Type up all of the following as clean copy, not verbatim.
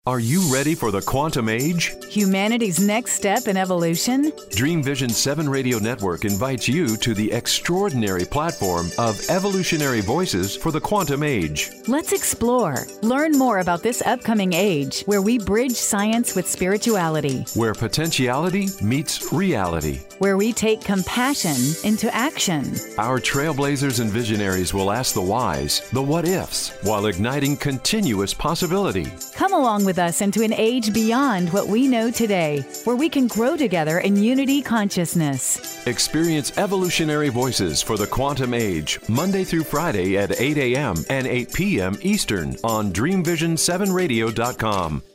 Are you ready for the quantum age? Humanity's next step in evolution? Dream Vision 7 Radio Network invites you to the extraordinary platform of evolutionary voices for the quantum age. Let's explore. Learn more about this upcoming age where we bridge science with spirituality. Where potentiality meets reality. Where we take compassion into action. Our trailblazers and visionaries will ask the whys, the what ifs, while igniting continuous possibility. Come along with us into an age beyond what we know today, where we can grow together in unity consciousness. Experience evolutionary voices for the quantum age, Monday through Friday at 8 a.m. and 8 p.m. Eastern on DreamVision7Radio.com.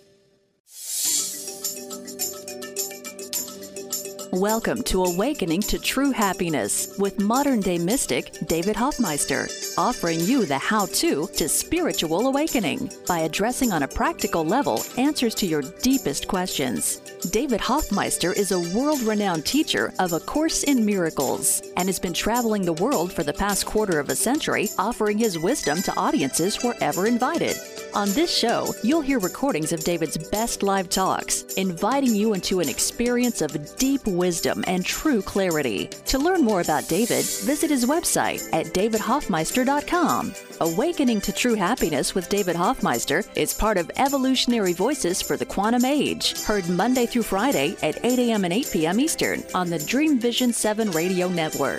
Welcome to Awakening to True Happiness with modern-day mystic David Hoffmeister, offering you the how-to to spiritual awakening by addressing on a practical level answers to your deepest questions. David Hoffmeister is a world-renowned teacher of A Course in Miracles and has been traveling the world for the past quarter of a century, offering his wisdom to audiences wherever invited. On this show, you'll hear recordings of David's best live talks, inviting you into an experience of deep wisdom and true clarity. To learn more about David, visit his website at davidhoffmeister.com. Awakening to True Happiness with David Hoffmeister is part of Evolutionary Voices for the Quantum Age, heard Monday through Friday at 8 a.m. and 8 p.m. Eastern on the Dream Vision 7 Radio Network.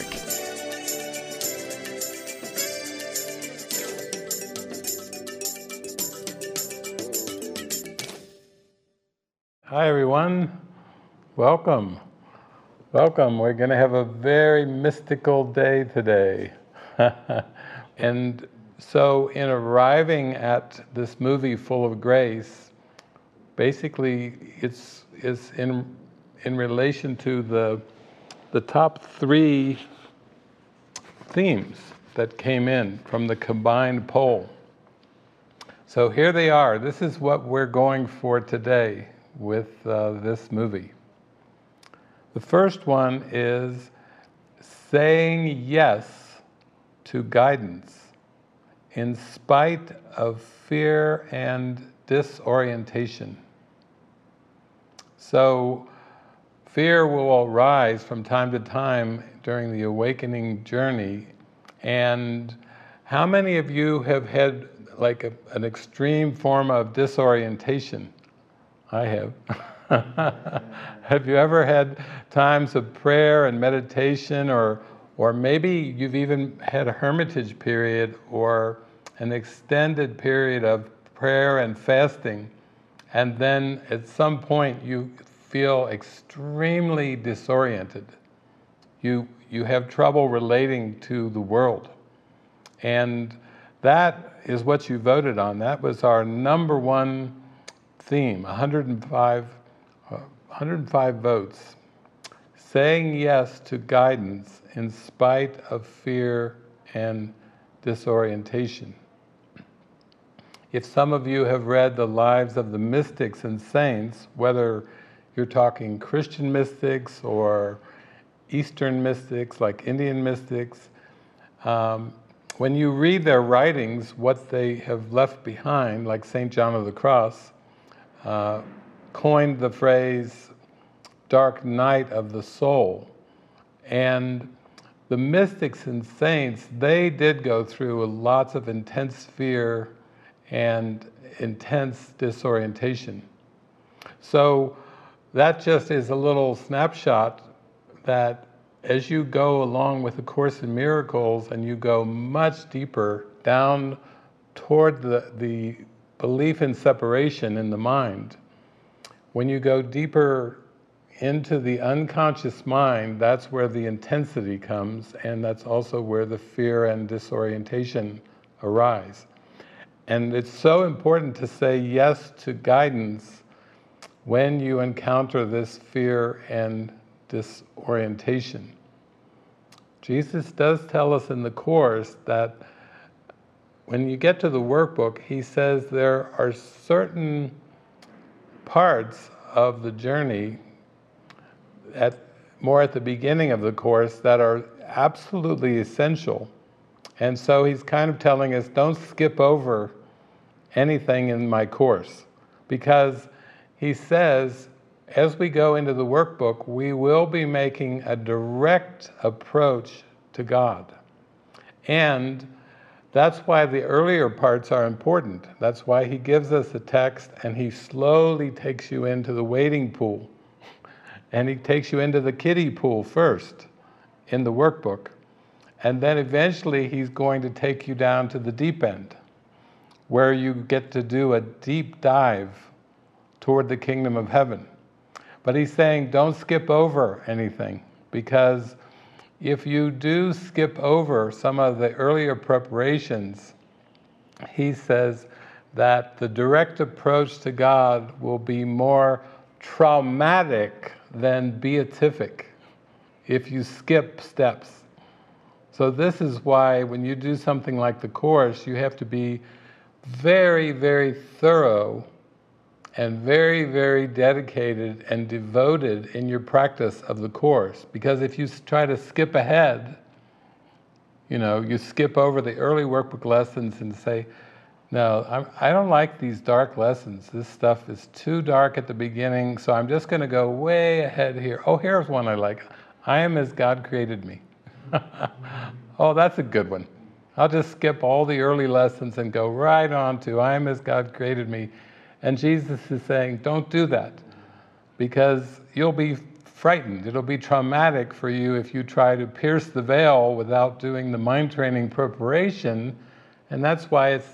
Hi, everyone. Welcome. Welcome. We're going to have a very mystical day today. And so in arriving at this movie Full of Grace, basically it's in relation to the top three themes that came in from the combined poll. So here they are. This is what we're going for today with this movie. The first one is saying yes to guidance in spite of fear and disorientation. So fear will arise from time to time during the awakening journey. And how many of you have had like an extreme form of disorientation? I have. Have you ever had times of prayer and meditation, or maybe you've even had a hermitage period or an extended period of prayer and fasting, and then at some point you feel extremely disoriented. You have trouble relating to the world. And that is what you voted on. That was our number one theme, 105 votes. Saying yes to guidance in spite of fear and disorientation. If some of you have read the lives of the mystics and saints, whether you're talking Christian mystics or Eastern mystics like Indian mystics, when you read their writings, what they have left behind, like St. John of the Cross, coined the phrase dark night of the soul. And the mystics and saints, they did go through lots of intense fear and intense disorientation. So that just is a little snapshot that as you go along with A Course in Miracles and you go much deeper down toward the belief in separation in the mind, when you go deeper into the unconscious mind, that's where the intensity comes, and that's also where the fear and disorientation arise. And it's so important to say yes to guidance when you encounter this fear and disorientation. Jesus does tell us in the Course that when you get to the workbook, he says there are certain parts of the journey more at the beginning of the Course that are absolutely essential. And so he's kind of telling us, don't skip over anything in my Course. because he says, as we go into the workbook, we will be making a direct approach to God. And that's why the earlier parts are important. That's why he gives us a text and he slowly takes you into the wading pool. And he takes you into the kiddie pool first in the workbook. And then eventually he's going to take you down to the deep end, where you get to do a deep dive toward the kingdom of heaven. But he's saying don't skip over anything, because if you do skip over some of the earlier preparations, he says that the direct approach to God will be more traumatic than beatific if you skip steps. So this is why when you do something like the course, you have to be very, very thorough and very, very dedicated and devoted in your practice of the course. Because if you try to skip ahead, you skip over the early workbook lessons and say, no, I don't like these dark lessons. This stuff is too dark at the beginning, so I'm just going to go way ahead here. Oh, here's one I like. I am as God created me. Oh, that's a good one. I'll just skip all the early lessons and go right on to I am as God created me. And Jesus is saying, don't do that, because you'll be frightened. It'll be traumatic for you if you try to pierce the veil without doing the mind training preparation. And that's why it's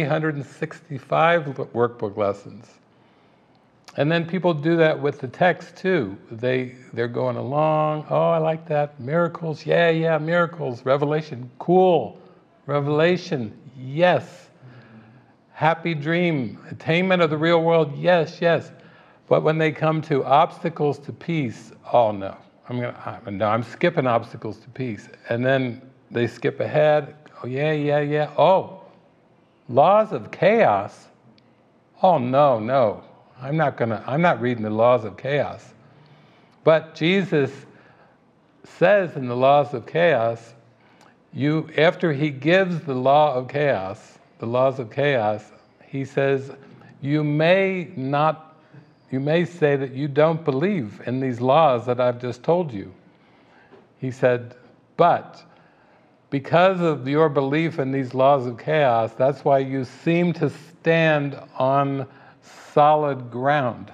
365 workbook lessons. And then people do that with the text too. They're going along, oh, I like that. Miracles, yeah, miracles. Revelation, cool. Revelation, yes. Happy dream, attainment of the real world, yes. But when they come to obstacles to peace, oh no. I'm skipping obstacles to peace. And then they skip ahead, oh yeah. Oh, laws of chaos, oh no. I'm not reading the laws of chaos. But Jesus says in the laws of chaos, after he gives the laws of chaos, he says, you may say that you don't believe in these laws that I've just told you. He said, but because of your belief in these laws of chaos, that's why you seem to stand on solid ground.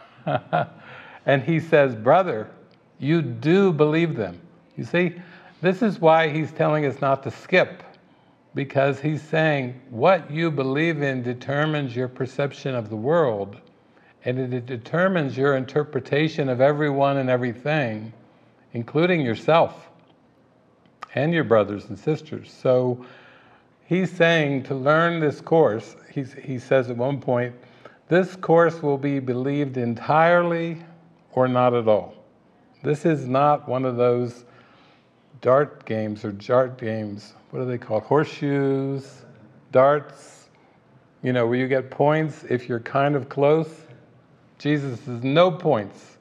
And he says, brother, you do believe them. You see, this is why he's telling us not to skip, because he's saying what you believe in determines your perception of the world, and it determines your interpretation of everyone and everything, including yourself and your brothers and sisters. So he's saying to learn this course, he says at one point, this course will be believed entirely or not at all. This is not one of those dart games or jart games. What are they called? Horseshoes, darts, where you get points if you're kind of close. Jesus says no points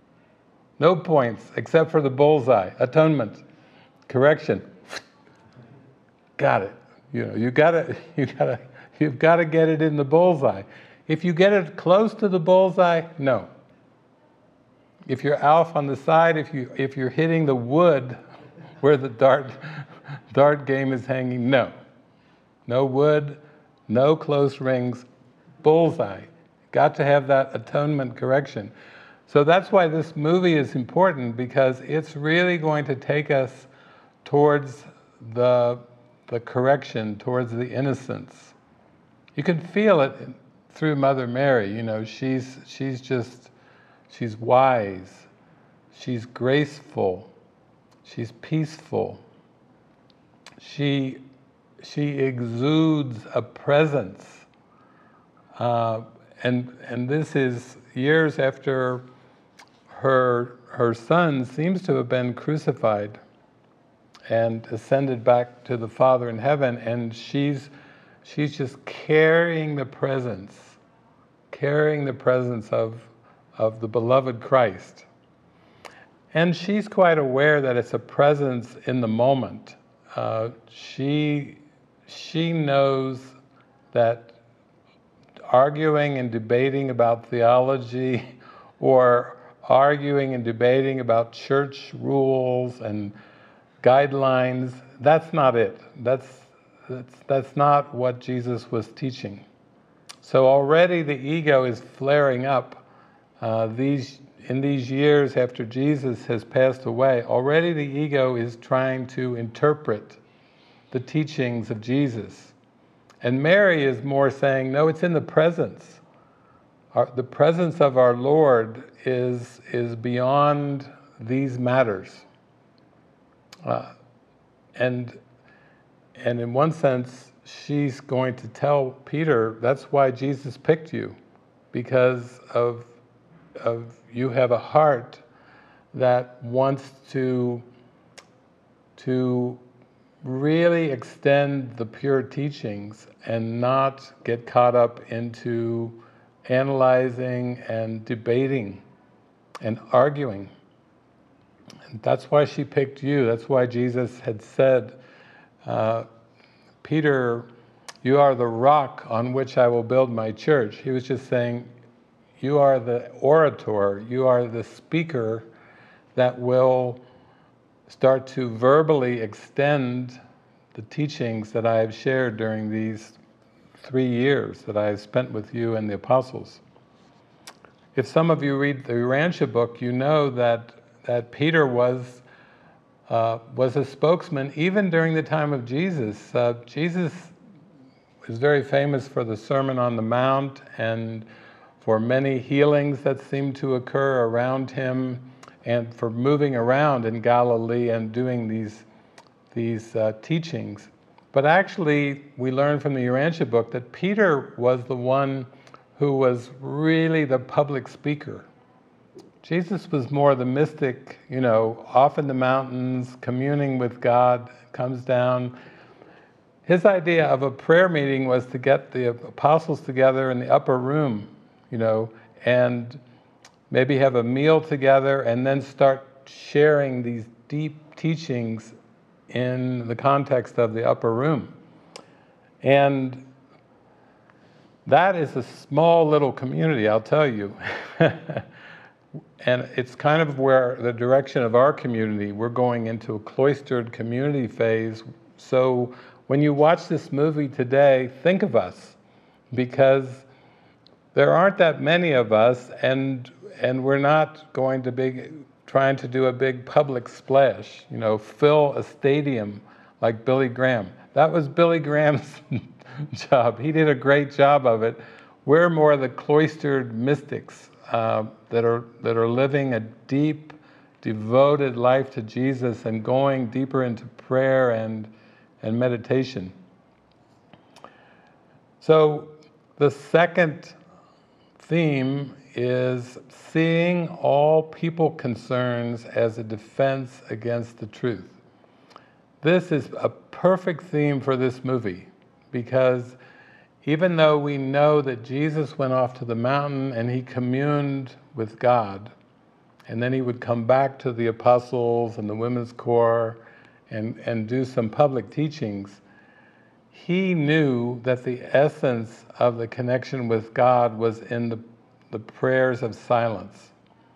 except for the bullseye, atonement, correction. Got it. You've got to get it in the bullseye. If you get it close to the bullseye, no. If you're off on the side, if you're hitting the wood where the dart game is hanging, no. No wood, no close rings, bullseye. Got to have that atonement correction. So that's why this movie is important, because it's really going to take us towards the correction, towards the innocence. You can feel it through Mother Mary. She's wise, she's graceful, she's peaceful. She exudes a presence, and this is years after her son seems to have been crucified and ascended back to the Father in heaven, and she's just carrying the presence of the beloved Christ. And she's quite aware that it's a presence in the moment. She knows that arguing and debating about theology or arguing and debating about church rules and guidelines. That's not it. That's not what Jesus was teaching. So already the ego is flaring up. In these years after Jesus has passed away, already the ego is trying to interpret the teachings of Jesus. And Mary is more saying, no, it's in the presence. The presence of our Lord is beyond these matters. And in one sense, she's going to tell Peter, that's why Jesus picked you, because of you have a heart that wants to really extend the pure teachings and not get caught up into analyzing and debating and arguing. And that's why she picked you. That's why Jesus had said, Peter, you are the rock on which I will build my church. He was just saying, you are the orator, you are the speaker that will start to verbally extend the teachings that I have shared during these 3 years that I have spent with you and the apostles. If some of you read the Urantia book, you know that Peter was a spokesman even during the time of Jesus. Jesus is very famous for the Sermon on the Mount and for many healings that seemed to occur around him, and for moving around in Galilee and doing these teachings. But actually, we learn from the Urantia book that Peter was the one who was really the public speaker. Jesus was more the mystic, off in the mountains, communing with God, comes down. His idea of a prayer meeting was to get the apostles together in the upper room, and maybe have a meal together and then start sharing these deep teachings in the context of the upper room. And that is a small little community, I'll tell you. And it's kind of where the direction of our community, we're going into a cloistered community phase. So when you watch this movie today, think of us, because there aren't that many of us, and we're not going to be trying to do a big public splash, fill a stadium like Billy Graham. That was Billy Graham's job. He did a great job of it. We're more the cloistered mystics that are living a deep, devoted life to Jesus and going deeper into prayer and meditation. So the second theme is seeing all people concerns as a defense against the truth. This is a perfect theme for this movie, because even though we know that Jesus went off to the mountain and he communed with God, and then he would come back to the apostles and the women's corps and do some public teachings, he knew that the essence of the connection with God was in the prayers of silence.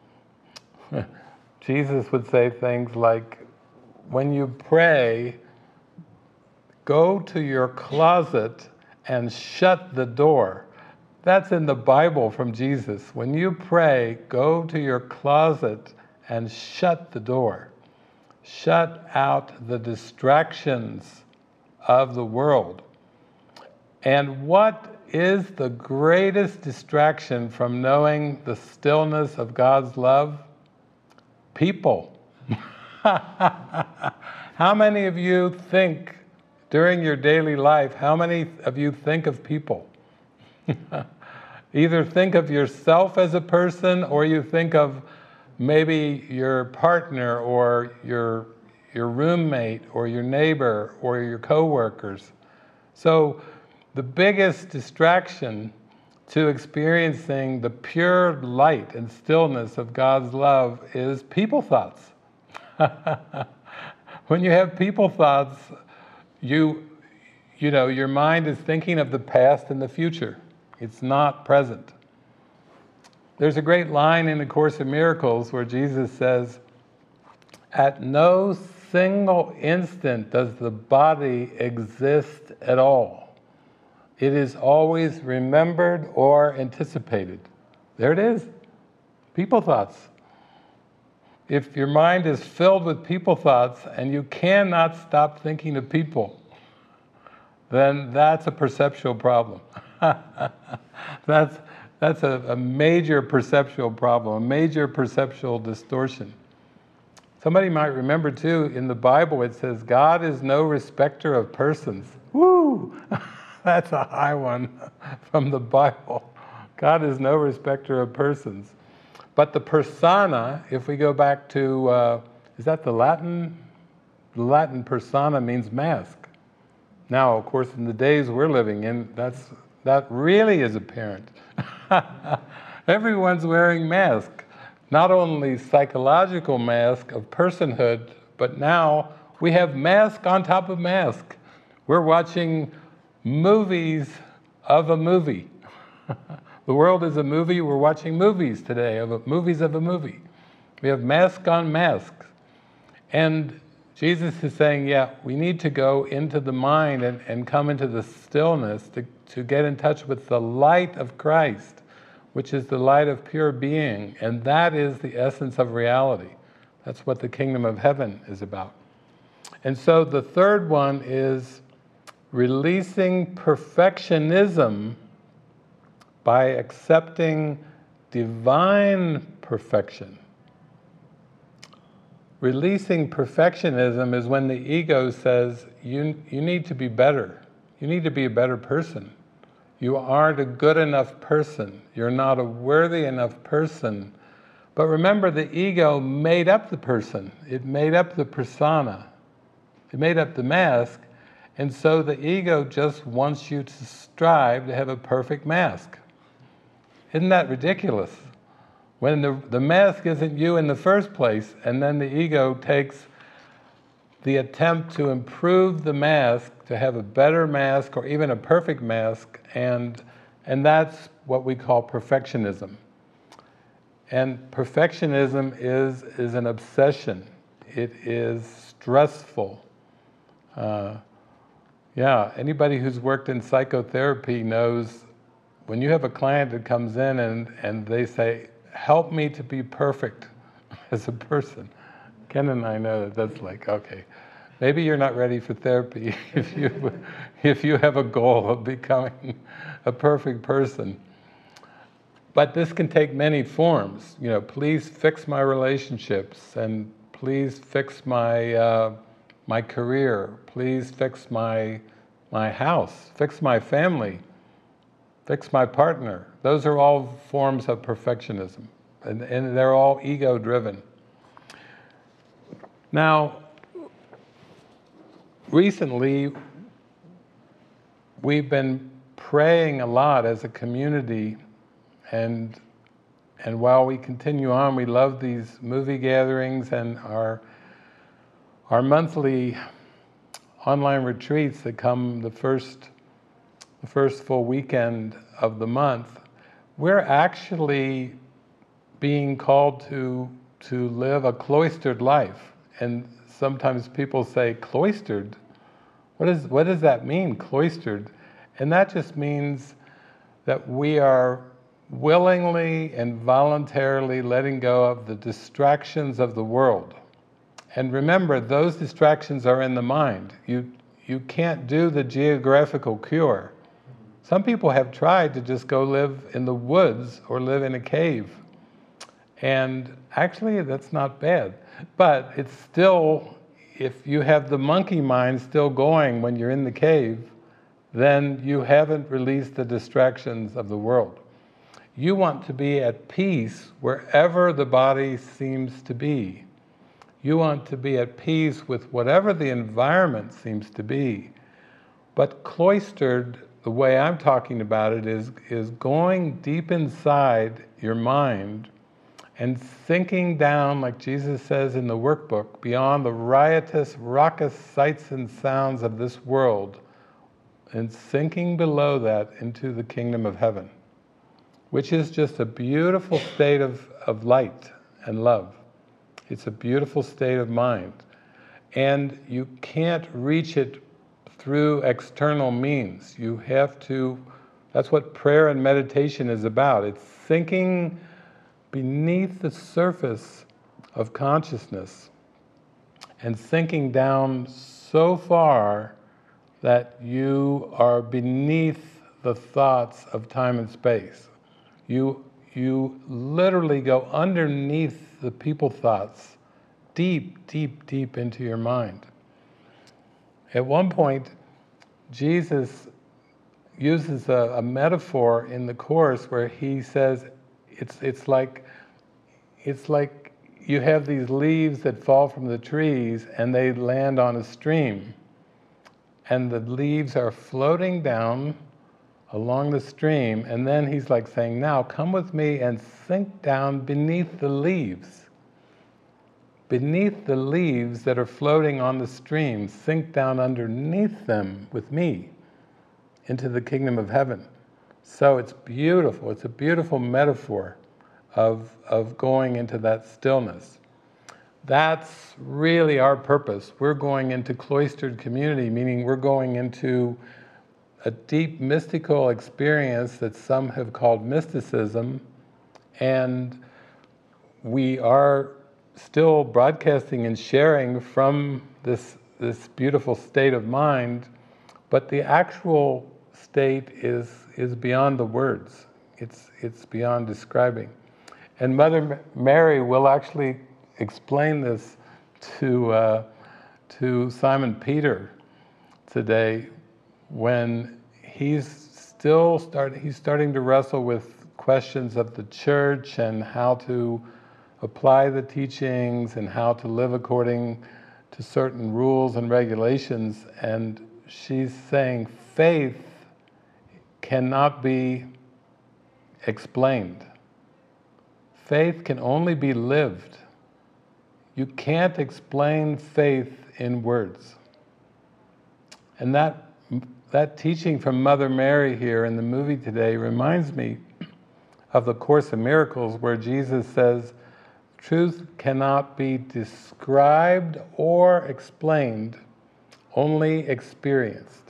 Jesus would say things like, when you pray, go to your closet and shut the door. That's in the Bible from Jesus. When you pray, go to your closet and shut the door. Shut out the distractions of the world. And what is the greatest distraction from knowing the stillness of God's love? People. How many of you think, during your daily life, how many of you think of people? Either think of yourself as a person, or you think of maybe your partner or your roommate or your neighbor or your coworkers. So the biggest distraction to experiencing the pure light and stillness of God's love is people thoughts. When you have people thoughts, you know, your mind is thinking of the past and the future. It's not present. There's a great line in the Course in Miracles where Jesus says, "At no single instant does the body exist at all. It is always remembered or anticipated." There it is. People thoughts. If your mind is filled with people thoughts and you cannot stop thinking of people, then that's a perceptual problem. That's a major perceptual problem, a major perceptual distortion. Somebody might remember too, in the Bible it says, God is no respecter of persons. Woo! That's a high one from the Bible. God is no respecter of persons. But the persona, if we go back to, is that the Latin? The Latin persona means mask. Now, of course, in the days we're living in, that really is apparent. Everyone's wearing masks. Not only psychological mask of personhood, but now we have mask on top of mask. We're watching movies of a movie. The world is a movie. We're watching movies today, movies of a movie. We have mask on mask. And Jesus is saying, yeah, we need to go into the mind and come into the stillness to get in touch with the light of Christ, which is the light of pure being. And that is the essence of reality. That's what the kingdom of heaven is about. And so the third one is releasing perfectionism by accepting divine perfection. Releasing perfectionism is when the ego says, you need to be better. You need to be a better person. You aren't a good enough person. You're not a worthy enough person. But remember, the ego made up the person. It made up the persona. It made up the mask. And so the ego just wants you to strive to have a perfect mask. Isn't that ridiculous? When the mask isn't you in the first place, and then the ego takes the attempt to improve the mask, to have a better mask or even a perfect mask, and that's what we call perfectionism. And perfectionism is an obsession. It is stressful. Anybody who's worked in psychotherapy knows when you have a client that comes in and they say, help me to be perfect as a person. Ken and I know that's like, okay, maybe you're not ready for therapy if you have a goal of becoming a perfect person. But this can take many forms. Please fix my relationships, and please fix my career. Please fix my house. Fix my family. Fix my partner. Those are all forms of perfectionism, and they're all ego-driven. Now, recently, we've been praying a lot as a community, and while we continue on, we love these movie gatherings and our monthly online retreats that come the first full weekend of the month. We're actually being called to live a cloistered life. And sometimes people say, cloistered? What does that mean, cloistered? And that just means that we are willingly and voluntarily letting go of the distractions of the world. And remember, those distractions are in the mind. You can't do the geographical cure. Some people have tried to just go live in the woods or live in a cave. And actually, that's not bad. But it's still, if you have the monkey mind still going when you're in the cave, then you haven't released the distractions of the world. You want to be at peace wherever the body seems to be. You want to be at peace with whatever the environment seems to be. But cloistered, the way I'm talking about it, is going deep inside your mind and sinking down, like Jesus says in the workbook, beyond the riotous, raucous sights and sounds of this world, and sinking below that into the kingdom of heaven, which is just a beautiful state of light and love. It's a beautiful state of mind. And you can't reach it through external means. You have to, that's what prayer and meditation is about. It's sinking beneath the surface of consciousness and sinking down so far that you are beneath the thoughts of time and space. You literally go underneath the people thoughts, deep, deep, deep into your mind. At one point, Jesus uses a metaphor in the Course where he says it's like you have these leaves that fall from the trees and they land on a stream, and the leaves are floating down along the stream, and then he's like saying, now come with me and sink down beneath the leaves. Beneath the leaves that are floating on the stream, sink down underneath them with me into the kingdom of heaven. So it's beautiful. It's a beautiful metaphor of going into that stillness. That's really our purpose. We're going into cloistered community, meaning we're going into a deep mystical experience that some have called mysticism, and we are still broadcasting and sharing from this beautiful state of mind, but the actual state is beyond the words. It's beyond describing. And Mother Mary will actually explain this to Simon Peter today, when he's starting to wrestle with questions of the church and how to apply the teachings and how to live according to certain rules and regulations. And she's saying faith cannot be explained. Faith can only be lived. You can't explain faith in words. And that teaching from Mother Mary here in the movie today reminds me of the Course in Miracles, where Jesus says, truth cannot be described or explained, only experienced.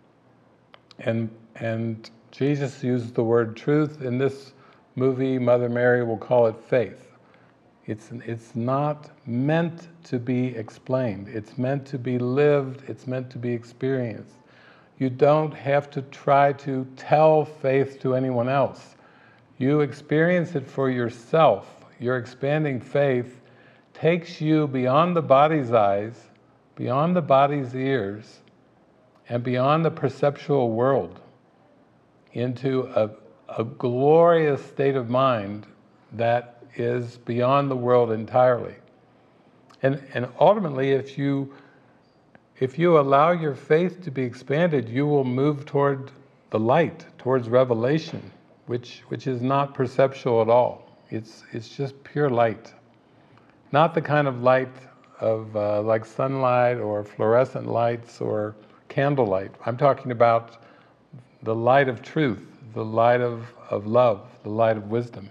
And Jesus used the word truth. In this movie, Mother Mary will call it faith. It's not meant to be explained. It's meant to be lived. It's meant to be experienced. You don't have to try to tell faith to anyone else. You experience it for yourself. Your expanding faith takes you beyond the body's eyes, beyond the body's ears, and beyond the perceptual world into a glorious state of mind that is beyond the world entirely. And ultimately, if you allow your faith to be expanded, you will move toward the light, towards revelation, which is not perceptual at all. It's just pure light. Not the kind of light of like sunlight or fluorescent lights or candlelight. I'm talking about the light of truth, the light of love, the light of wisdom.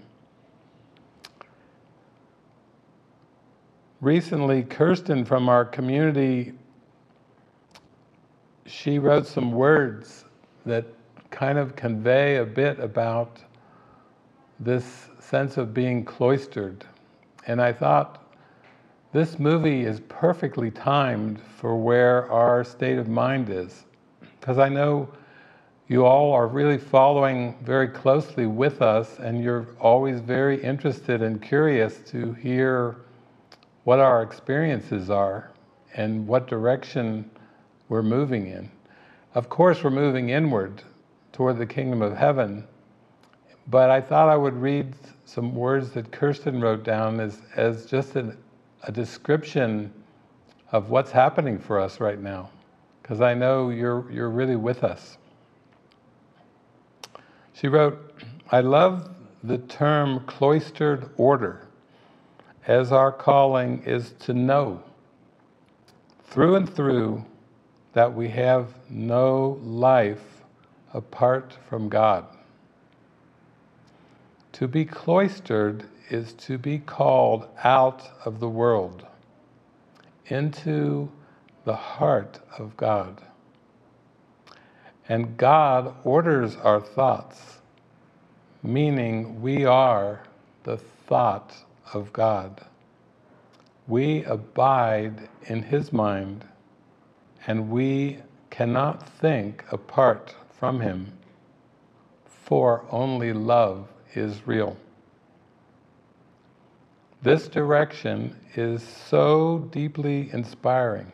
Recently, Kirsten from our community, she wrote some words that kind of convey a bit about this sense of being cloistered. And I thought this movie is perfectly timed for where our state of mind is. Because I know you all are really following very closely with us, and you're always very interested and curious to hear what our experiences are and what direction we're moving in. Of course, we're moving inward toward the kingdom of heaven, but I thought I would read some words that Kirsten wrote down as just a description of what's happening for us right now, because I know you're really with us. She wrote, I love the term cloistered order, as our calling is to know through and through that we have no life apart from God. To be cloistered is to be called out of the world into the heart of God. And God orders our thoughts, meaning we are the thought of God. We abide in His mind, and we cannot think apart from Him, for only love is real. This direction is so deeply inspiring.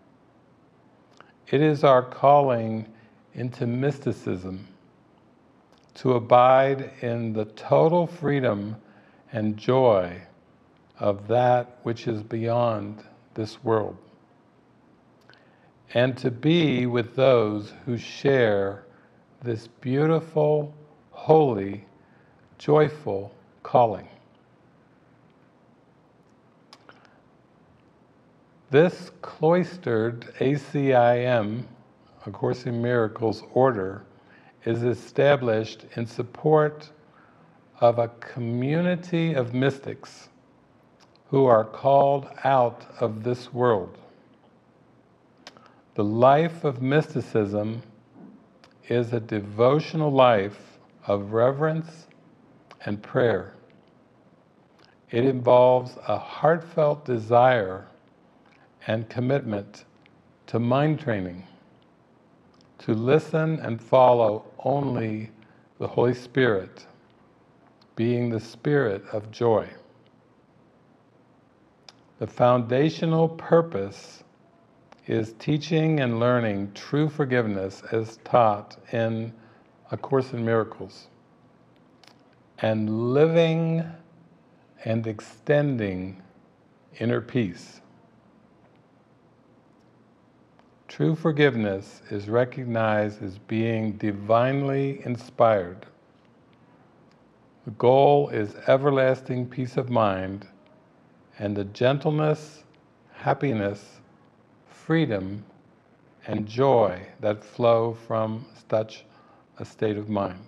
It is our calling into mysticism, to abide in the total freedom and joy of that which is beyond this world, and to be with those who share this beautiful, holy, joyful calling. This cloistered ACIM, A Course in Miracles order, is established in support of a community of mystics who are called out of this world. The life of mysticism is a devotional life of reverence and prayer. It involves a heartfelt desire and commitment to mind training, to listen and follow only the Holy Spirit, being the Spirit of joy. The foundational purpose is teaching and learning true forgiveness as taught in A Course in Miracles, and living and extending inner peace. True forgiveness is recognized as being divinely inspired. The goal is everlasting peace of mind and the gentleness, happiness, freedom, and joy that flow from such a state of mind.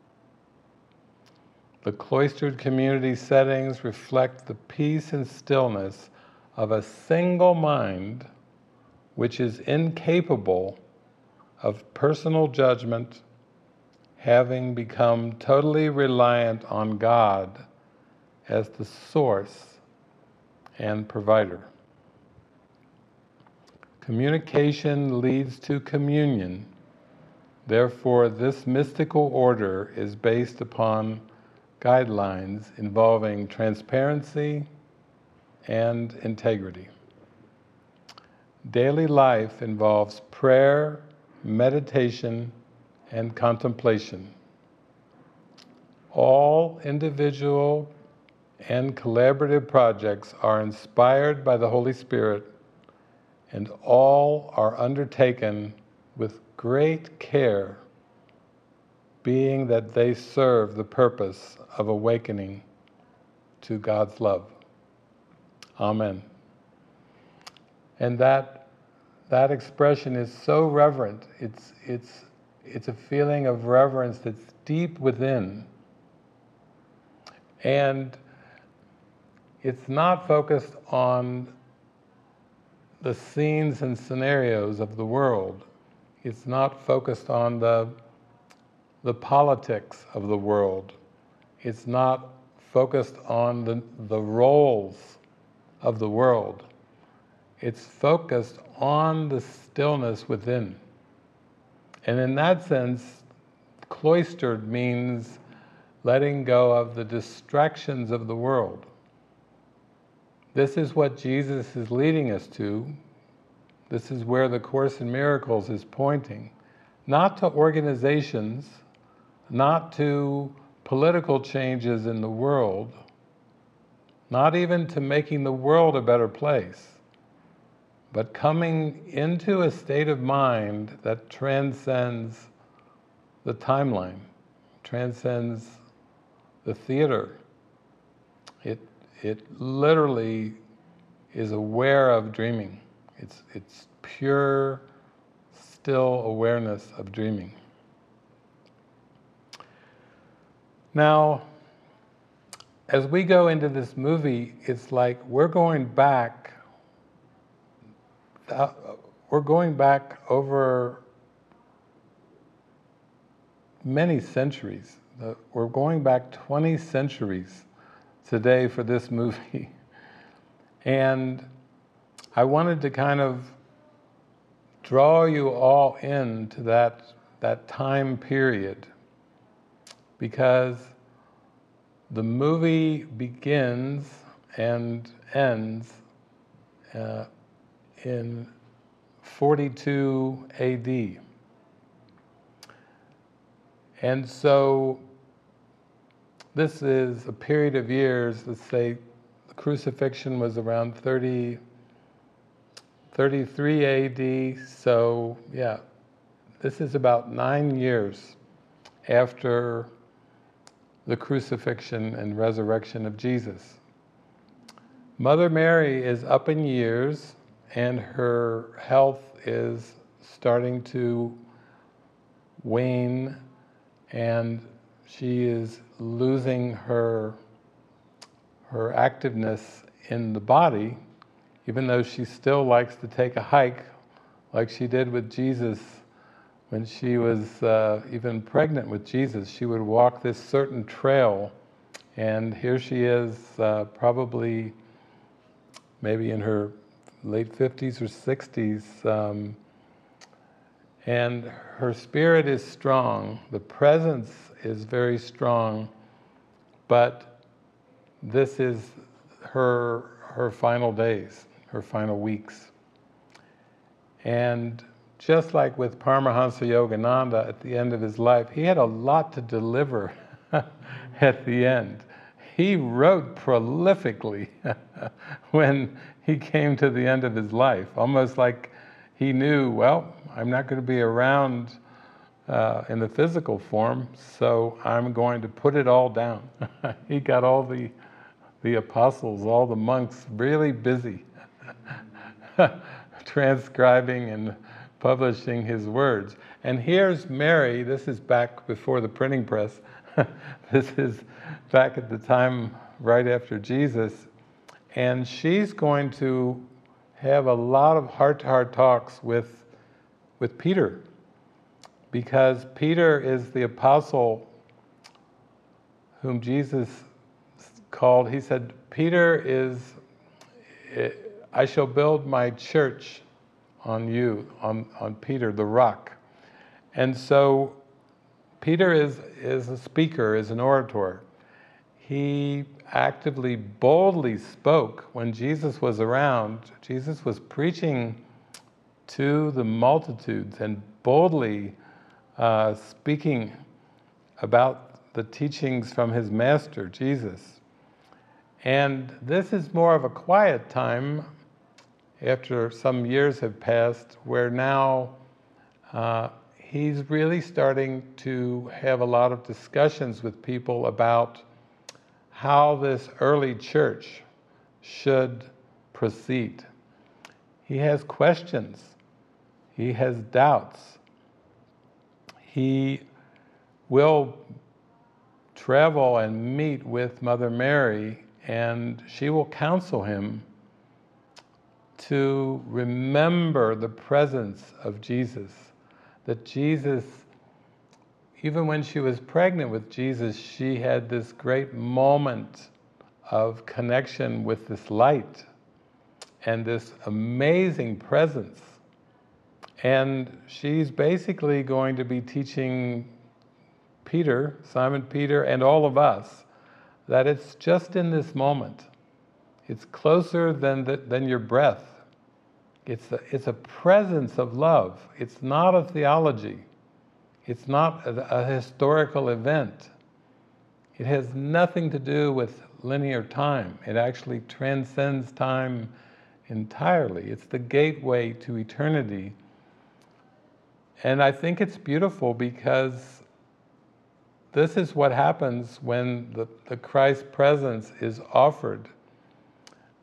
The cloistered community settings reflect the peace and stillness of a single mind which is incapable of personal judgment, having become totally reliant on God as the source and provider. Communication leads to communion. Therefore, this mystical order is based upon guidelines involving transparency and integrity. Daily life involves prayer, meditation, and contemplation. All individual and collaborative projects are inspired by the Holy Spirit, and all are undertaken with great care, being that they serve the purpose of awakening to God's love. Amen. And that expression is so reverent. It's a feeling of reverence that's deep within. And it's not focused on the scenes and scenarios of the world. It's not focused on the politics of the world. It's not focused on the roles of the world. It's focused on the stillness within. And in that sense, cloistered means letting go of the distractions of the world. This is what Jesus is leading us to. This is where the Course in Miracles is pointing. Not to organizations, not to political changes in the world, not even to making the world a better place, but coming into a state of mind that transcends the timeline, transcends the theater. It literally is aware of dreaming. It's pure still awareness of dreaming. Now, as we go into this movie, it's like we're going back over many centuries. We're going back 20 centuries today for this movie. And I wanted to kind of draw you all into that time period, because the movie begins and ends in 42 AD. And so this is a period of years. Let's say the crucifixion was around 33 AD. So yeah, this is about 9 years after the crucifixion and resurrection of Jesus. Mother Mary is up in years, and her health is starting to wane, and she is losing her activeness in the body, even though she still likes to take a hike like she did with Jesus when she was even pregnant with Jesus. She would walk this certain trail, and here she is probably maybe in her late 50s or 60s, and her spirit is strong, the presence is very strong, but this is her final days, her final weeks. And just like with Paramahansa Yogananda at the end of his life, he had a lot to deliver at the end. He wrote prolifically when he came to the end of his life, almost like he knew, well, I'm not going to be around in the physical form, so I'm going to put it all down. He got all the apostles, all the monks really busy transcribing and publishing his words. And here's Mary. This is back before the printing press. This is back at the time right after Jesus. And she's going to have a lot of heart-to-heart talks with Peter, because Peter is the apostle whom Jesus called. He said, Peter is, I shall build my church on you, on Peter, the rock. And so Peter is a speaker, is an orator. He actively, boldly spoke when Jesus was around. Jesus was preaching to the multitudes and boldly speaking about the teachings from his master, Jesus. And this is more of a quiet time after some years have passed, where now he's really starting to have a lot of discussions with people about how this early church should proceed. He has questions. He has doubts. He will travel and meet with Mother Mary, and she will counsel him to remember the presence of Jesus. That Jesus, even when she was pregnant with Jesus, she had this great moment of connection with this light and this amazing presence. And she's basically going to be teaching Peter, Simon Peter, and all of us, that it's just in this moment. It's closer than your breath. It's a presence of love. It's not a theology. It's not a historical event. It has nothing to do with linear time. It actually transcends time entirely. It's the gateway to eternity. And I think it's beautiful because this is what happens when the Christ presence is offered.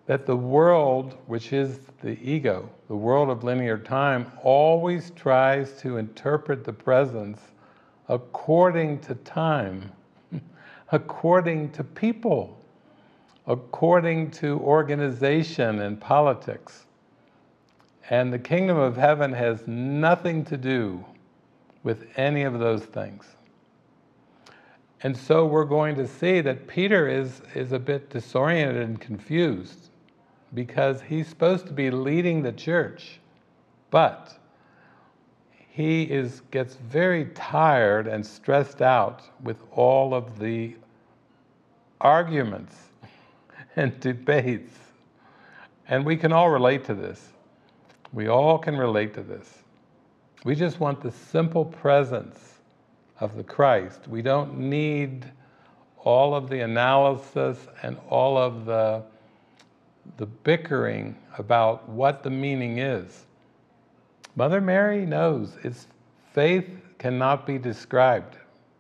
that the world, which is the ego, the world of linear time, always tries to interpret the presence according to time, according to people, according to organization and politics. And the kingdom of heaven has nothing to do with any of those things. And so we're going to see that Peter is a bit disoriented and confused, because he's supposed to be leading the church, but he gets very tired and stressed out with all of the arguments and debates. And we can all relate to this. We all can relate to this. We just want the simple presence of the Christ. We don't need all of the analysis and all of the bickering about what the meaning is. Mother Mary knows faith cannot be described.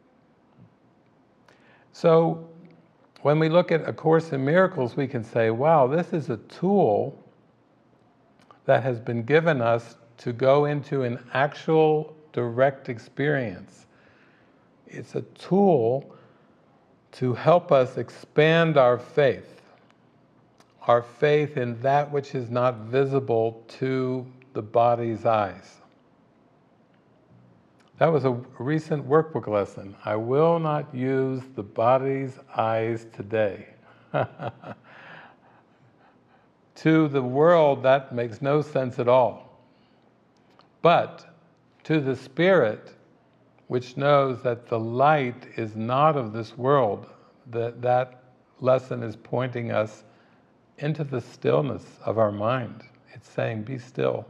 So when we look at A Course in Miracles, we can say, wow, this is a tool that has been given us to go into an actual direct experience. It's a tool to help us expand our faith in that which is not visible to the body's eyes. That was a recent workbook lesson. I will not use the body's eyes today. To the world, that makes no sense at all. But to the spirit, which knows that the light is not of this world, that lesson is pointing us into the stillness of our mind. It's saying, be still.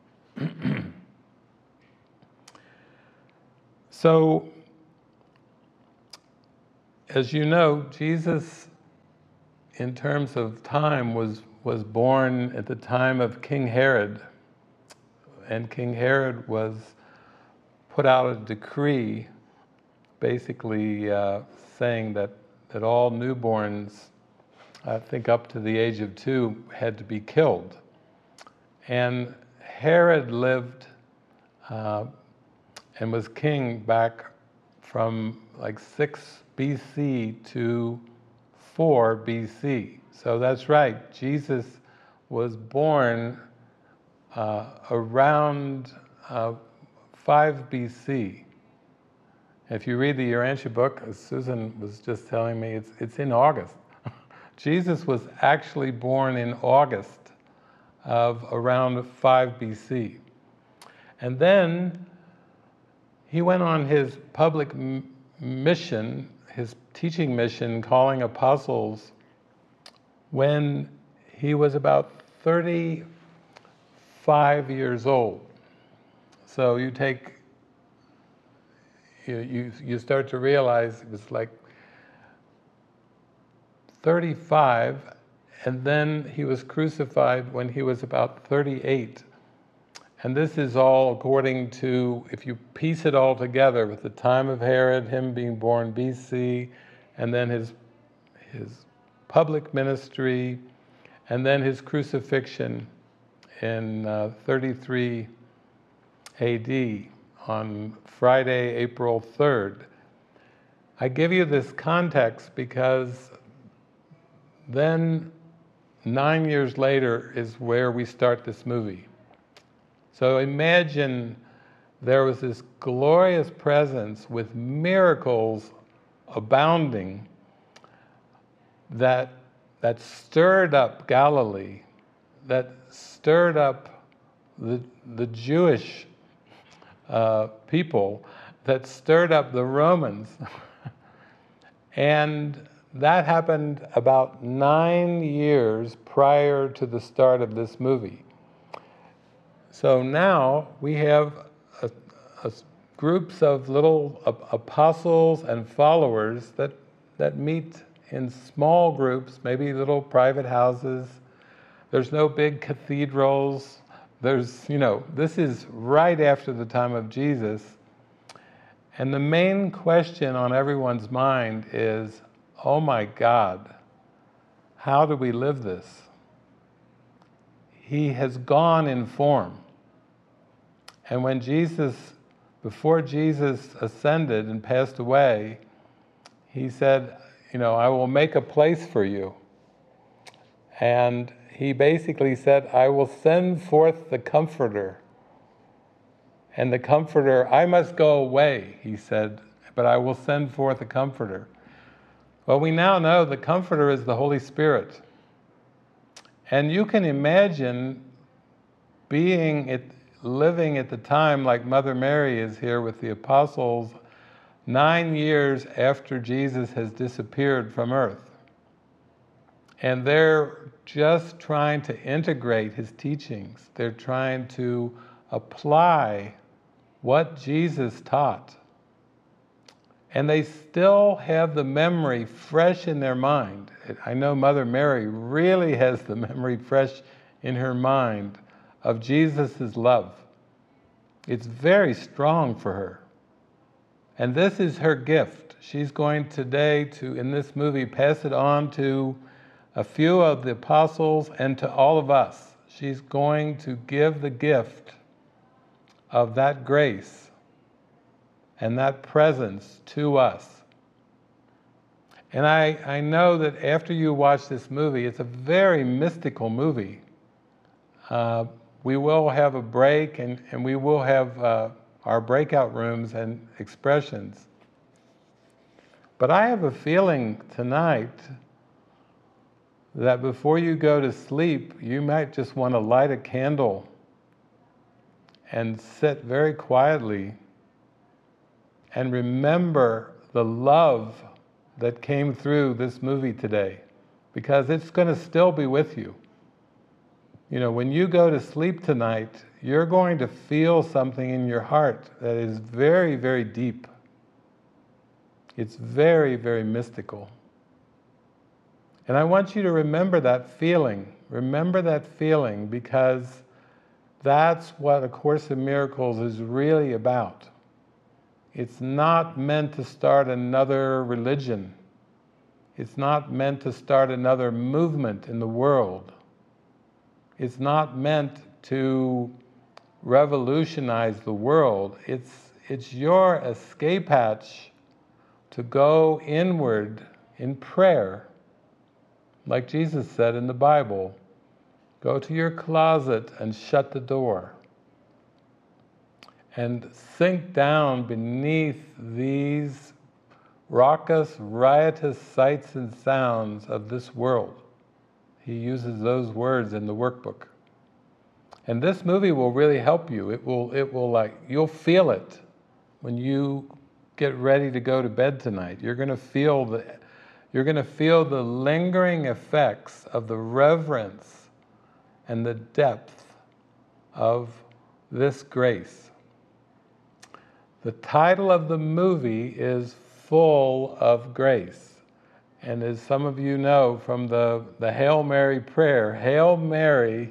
So, as you know, Jesus, in terms of time, was born at the time of King Herod. And King Herod was put out a decree basically saying that all newborns, I think up to the age of 2, had to be killed. And Herod lived and was king back from like 6 BC to 4 BC. So that's right, Jesus was born around 5 BC. If you read the Urantia book, as Susan was just telling me, it's in August. Jesus was actually born in August of around 5 BC. And then he went on his public mission, his teaching mission, calling apostles, when he was about 35 years old. So you start to realize it was like 35, and then he was crucified when he was about 38. And this is all according to, if you piece it all together, with the time of Herod, him being born BC, and then his public ministry, and then his crucifixion in 33 AD on Friday, April 3rd. I give you this context because then 9 years later is where we start this movie. So imagine there was this glorious presence with miracles abounding that stirred up Galilee, that stirred up the Jewish people, that stirred up the Romans. And that happened about 9 years prior to the start of this movie. So now we have groups of little apostles and followers that meet in small groups, maybe little private houses. There's no big cathedrals. This is right after the time of Jesus. And the main question on everyone's mind is, oh my God, how do we live this? he has gone in form. And before Jesus ascended and passed away, he said, I will make a place for you. And he basically said, I will send forth the Comforter. And the Comforter, I must go away, he said, but I will send forth the Comforter. Well, we now know the Comforter is the Holy Spirit. And you can imagine living at the time like Mother Mary is here with the apostles 9 years after Jesus has disappeared from earth. And they're just trying to integrate his teachings. They're trying to apply what Jesus taught. And they still have the memory fresh in their mind. I know Mother Mary really has the memory fresh in her mind of Jesus' love. It's very strong for her. And this is her gift. She's going today in this movie, pass it on to a few of the apostles and to all of us. She's going to give the gift of that grace and that presence to us. And I know that after you watch this movie, it's a very mystical movie. We will have a break and we will have our breakout rooms and expressions. But I have a feeling tonight that before you go to sleep, you might just want to light a candle and sit very quietly and remember the love that came through this movie today, because it's going to still be with you. When you go to sleep tonight, you're going to feel something in your heart that is very, very deep. It's very, very mystical. And I want you to remember that feeling. Remember that feeling, because that's what A Course in Miracles is really about. It's not meant to start another religion. It's not meant to start another movement in the world. It's not meant to revolutionize the world. It's your escape hatch to go inward in prayer. Like Jesus said in the Bible, go to your closet and shut the door. And sink down beneath these raucous, riotous sights and sounds of this world. He uses those words in the workbook. And this movie will really help you. It will you'll feel it when you get ready to go to bed tonight. You're going to feel the lingering effects of the reverence and the depth of this grace. The title of the movie is Full of Grace. And as some of you know from the Hail Mary prayer, Hail Mary,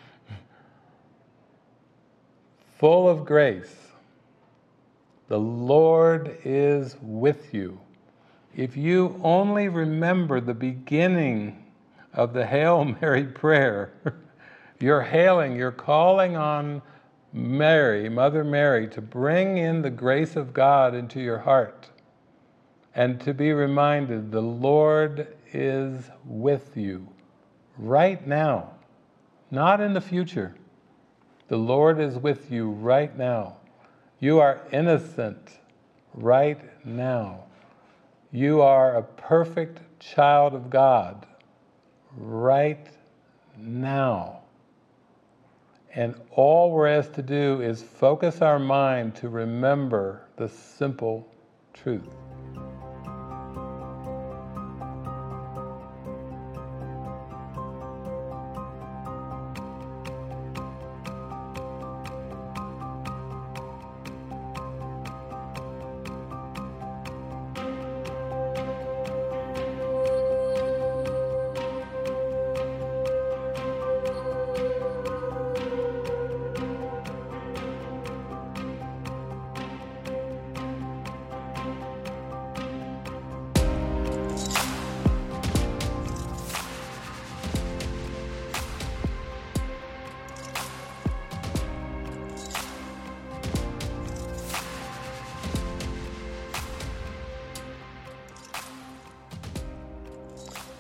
full of grace, the Lord is with you. If you only remember the beginning of the Hail Mary prayer, you're calling on Mary, Mother Mary, to bring in the grace of God into your heart and to be reminded the Lord is with you right now, not in the future. The Lord is with you right now. You are innocent right now. You are a perfect child of God right now. And all we're asked to do is focus our mind to remember the simple truth.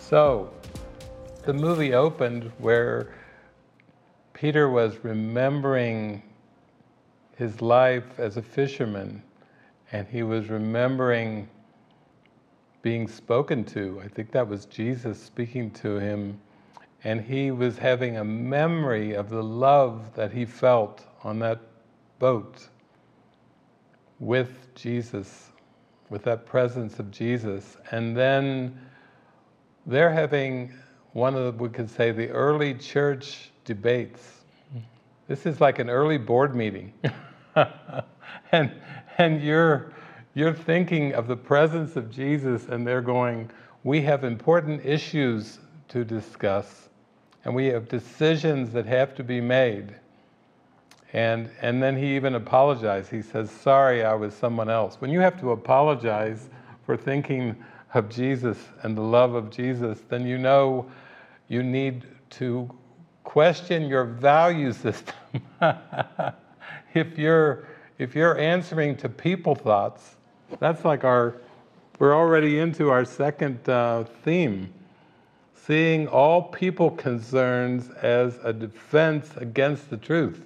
So, the movie opened where Peter was remembering his life as a fisherman, and he was remembering being spoken to. I think that was Jesus speaking to him, and he was having a memory of the love that he felt on that boat with Jesus, with that presence of Jesus. And then they're having one of the, we could say, the early church debates. This is like an early board meeting. and you're thinking of the presence of Jesus, and they're going, we have important issues to discuss, and we have decisions that have to be made. And then he even apologized. He says, sorry, I was someone else. When you have to apologize for thinking of Jesus and the love of Jesus, then you know you need to question your value system. If you're answering to people thoughts, that's like we're already into our second theme, seeing all people concerns as a defense against the truth.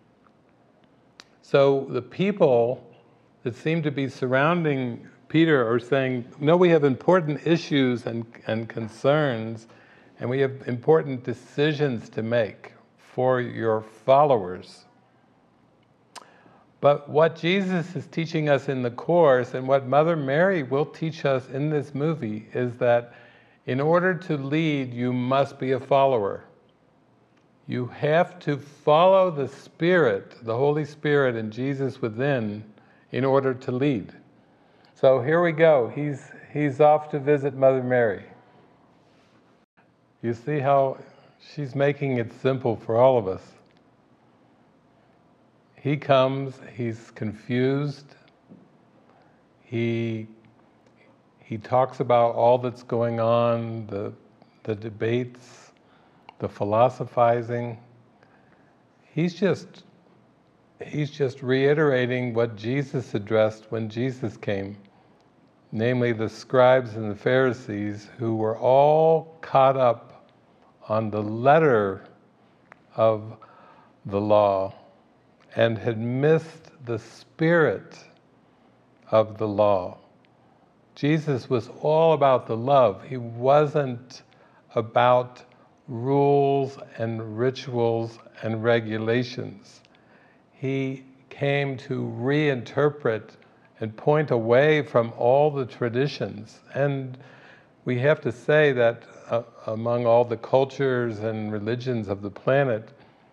So the people that seem to be surrounding Peter are saying, no, we have important issues and concerns, and we have important decisions to make for your followers. But what Jesus is teaching us in the Course, and what Mother Mary will teach us in this movie, is that in order to lead, you must be a follower. You have to follow the Spirit, the Holy Spirit and Jesus within, in order to lead. So here we go. He's off to visit Mother Mary. You see how she's making it simple for all of us. He comes, he's confused. He talks about all that's going on, the debates, the philosophizing. He's just reiterating what Jesus addressed when Jesus came, namely the scribes and the Pharisees, who were all caught up on the letter of the law and had missed the spirit of the law. Jesus was all about the love. He wasn't about rules and rituals and regulations. He came to reinterpret and point away from all the traditions. And we have to say that among all the cultures and religions of the planet,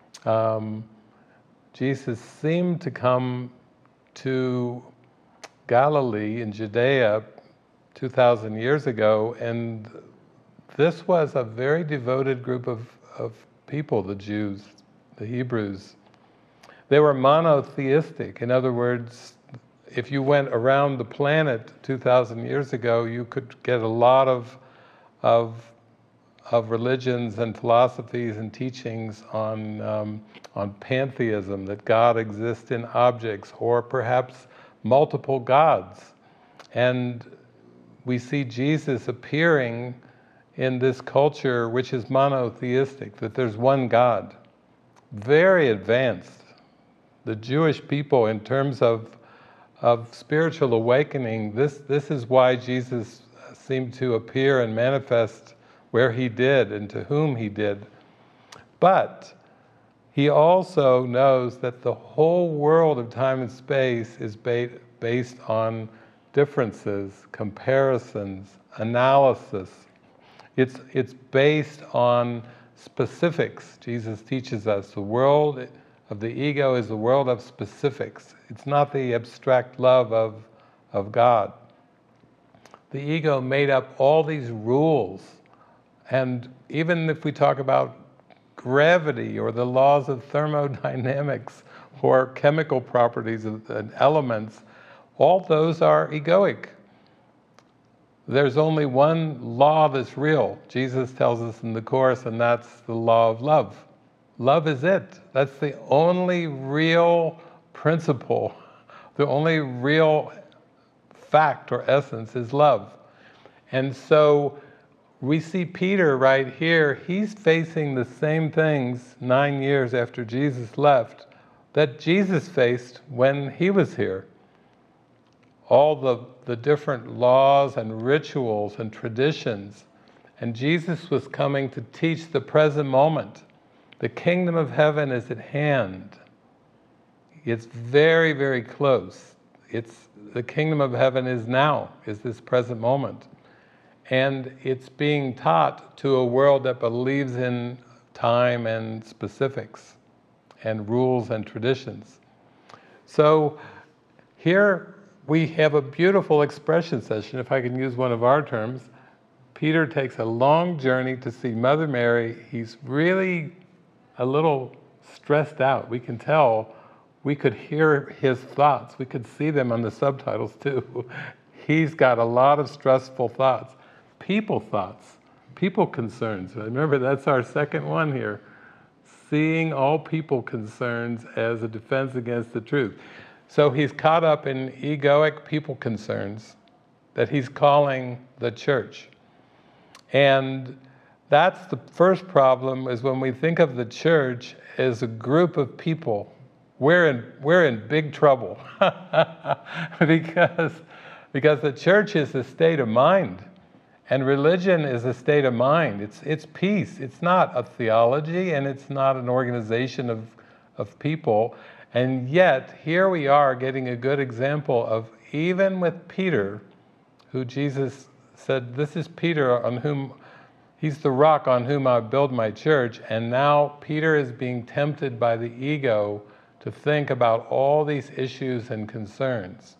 Jesus seemed to come to Galilee in Judea 2,000 years ago, and this was a very devoted group of people, the Jews, the Hebrews. They were monotheistic. In other words, if you went around the planet 2,000 years ago, you could get a lot of religions and philosophies and teachings on pantheism, that God exists in objects, or perhaps multiple gods. And we see Jesus appearing in this culture which is monotheistic, that there's one God. Very advanced. The Jewish people, in terms of spiritual awakening, this is why Jesus seemed to appear and manifest where he did and to whom he did. But he also knows that the whole world of time and space is based on differences, comparisons, analysis. It's based on specifics. Jesus teaches us the world of the ego is the world of specifics. It's not the abstract love of God. The ego made up all these rules, and even if we talk about gravity or the laws of thermodynamics or chemical properties of elements, all those are egoic. There's only one law that's real, Jesus tells us in the Course, and that's the law of love. Love is it. That's the only real principle. The only real fact or essence is love. And so we see Peter right here. He's facing the same things 9 years after Jesus left that Jesus faced when he was here. All the different laws and rituals and traditions. And Jesus was coming to teach the present moment. The kingdom of heaven is at hand. It's very, very close. The kingdom of heaven is now, is this present moment. And it's being taught to a world that believes in time and specifics and rules and traditions. So here we have a beautiful expression session, if I can use one of our terms. Peter takes a long journey to see Mother Mary. He's really a little stressed out. We can tell, we could hear his thoughts. We could see them on the subtitles too. He's got a lot of stressful thoughts. People thoughts, people concerns. Remember, that's our second one here. Seeing all people concerns as a defense against the truth. So he's caught up in egoic people concerns that he's calling the church. And that's the first problem, is when we think of the church as a group of people, we're in big trouble. because the church is a state of mind. And religion is a state of mind. It's peace. It's not a theology, and it's not an organization of people. And yet, here we are getting a good example of, even with Peter, who Jesus said, this is Peter on whom, he's the rock on whom I build my church. And now Peter is being tempted by the ego to think about all these issues and concerns.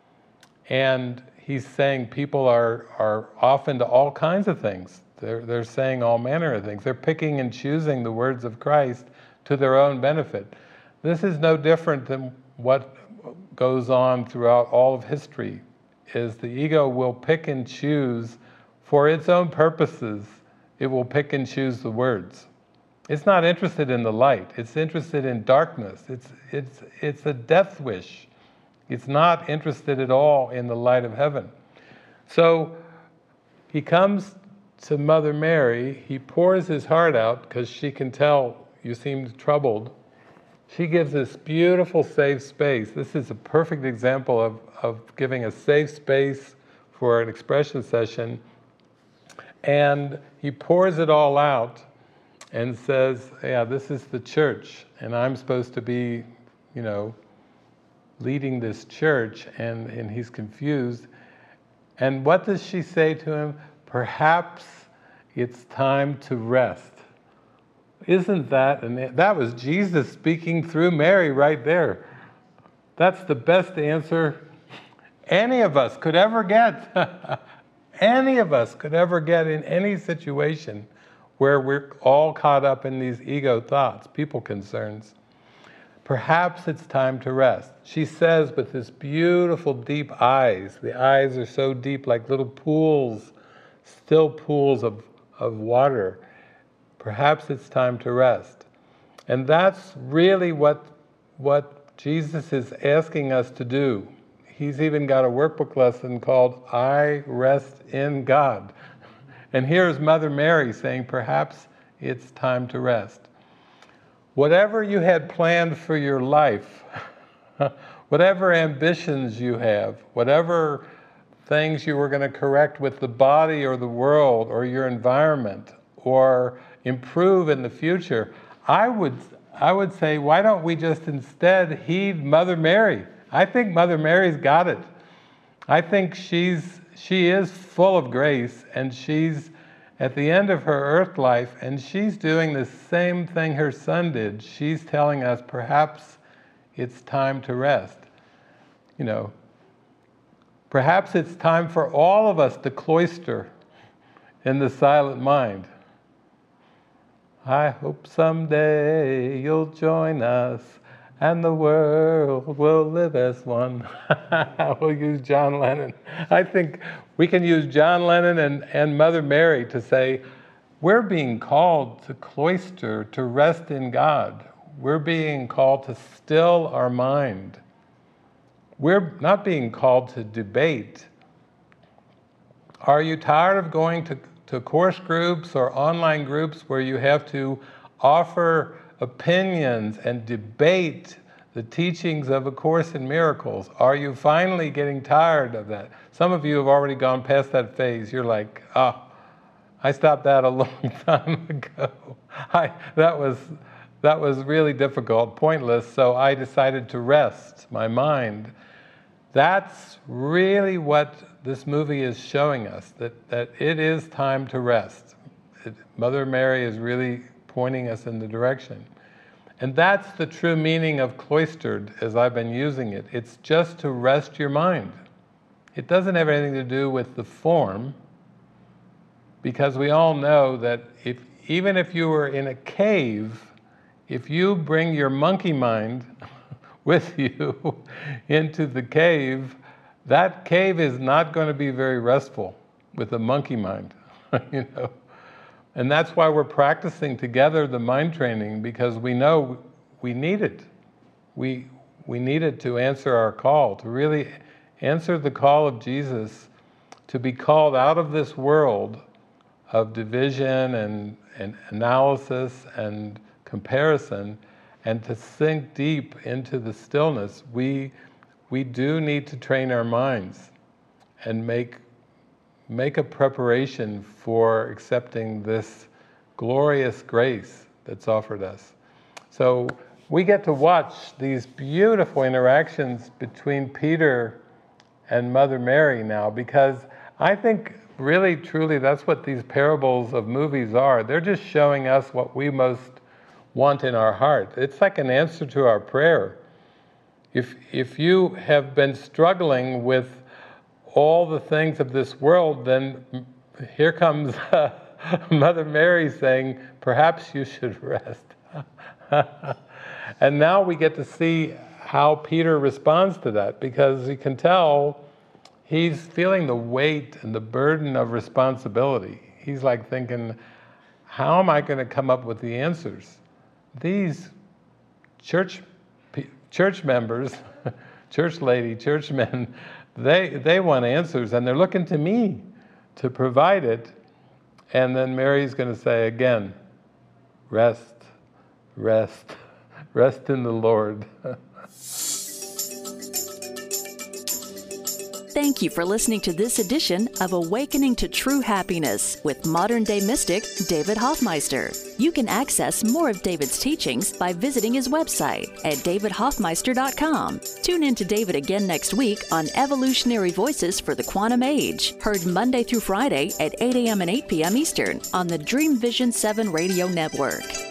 And he's saying people are off into all kinds of things. They're saying all manner of things. They're picking and choosing the words of Christ to their own benefit. This is no different than what goes on throughout all of history, is the ego will pick and choose for its own purposes. It will pick and choose the words. It's not interested in the light. It's interested in darkness. It's a death wish. It's not interested at all in the light of heaven. So he comes to Mother Mary. He pours his heart out because she can tell you seem troubled. She gives this beautiful safe space. This is a perfect example of giving a safe space for an expression session. And he pours it all out and says, yeah, this is the church, and I'm supposed to be, leading this church, and he's confused. And what does she say to him? Perhaps it's time to rest. Isn't that, and that was Jesus speaking through Mary right there. That's the best answer any of us could ever get. Any of us could ever get in any situation where we're all caught up in these ego thoughts, people concerns. Perhaps it's time to rest. She says with this beautiful deep eyes. The eyes are so deep, like little pools, still pools of water. Perhaps it's time to rest. And that's really what Jesus is asking us to do. He's even got a workbook lesson called I Rest in God. And here's Mother Mary saying, perhaps it's time to rest. Whatever you had planned for your life, whatever ambitions you have, whatever things you were going to correct with the body or the world or your environment or improve in the future, I would say, why don't we just instead heed Mother Mary? I think Mother Mary's got it. I think she is full of grace, and she's at the end of her earth life, and she's doing the same thing her son did. She's telling us perhaps it's time to rest. Perhaps it's time for all of us to cloister in the silent mind. I hope someday you'll join us and the world will live as one. We'll use John Lennon. I think we can use John Lennon and Mother Mary to say, we're being called to cloister, to rest in God. We're being called to still our mind. We're not being called to debate. Are you tired of going to course groups or online groups where you have to offer opinions and debate the teachings of A Course in Miracles? Are you finally getting tired of that? Some of you have already gone past that phase. You're like, I stopped that a long time ago. That was really difficult, pointless, so I decided to rest my mind. That's really what this movie is showing us, that it is time to rest. Mother Mary is really pointing us in the direction. And that's the true meaning of cloistered as I've been using it. It's just to rest your mind. It doesn't have anything to do with the form, because we all know that even if you were in a cave, if you bring your monkey mind with you into the cave, that cave is not going to be very restful with a monkey mind, you know. And that's why we're practicing together the mind training, because we know we need it. We need it to answer our call, to really answer the call of Jesus, to be called out of this world of division and analysis and comparison, and to sink deep into the stillness. We do need to train our minds and make a preparation for accepting this glorious grace that's offered us. So we get to watch these beautiful interactions between Peter and Mother Mary now, because I think really, truly, that's what these parables of movies are. They're just showing us what we most want in our heart. It's like an answer to our prayer. If you have been struggling with all the things of this world, then here comes Mother Mary saying, perhaps you should rest. And now we get to see how Peter responds to that, because you can tell he's feeling the weight and the burden of responsibility. He's like thinking, how am I going to come up with the answers? These church members, church lady, churchmen, they want answers, and they're looking to me to provide it. And then Mary's going to say again, rest, rest, rest in the Lord. Thank you for listening to this edition of Awakening to True Happiness with modern-day mystic David Hoffmeister. You can access more of David's teachings by visiting his website at davidhoffmeister.com. Tune in to David again next week on Evolutionary Voices for the Quantum Age, heard Monday through Friday at 8 a.m. and 8 p.m. Eastern on the Dream Vision 7 radio network.